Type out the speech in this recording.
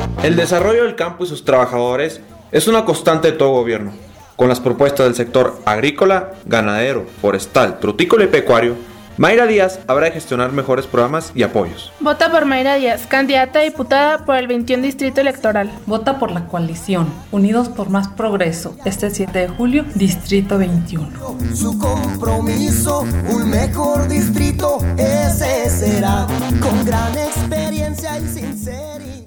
El desarrollo del campo y sus trabajadores es una constante de todo gobierno. Con las propuestas del sector agrícola, ganadero, forestal, frutícola y pecuario, Mayra Díaz habrá de gestionar mejores programas y apoyos. Vota por Mayra Díaz, candidata a diputada por el 21 Distrito Electoral. Vota por la coalición Unidos por Más Progreso, este 7 de julio, Distrito 21. Su compromiso, un mejor distrito, ese será, con gran experiencia y sinceridad.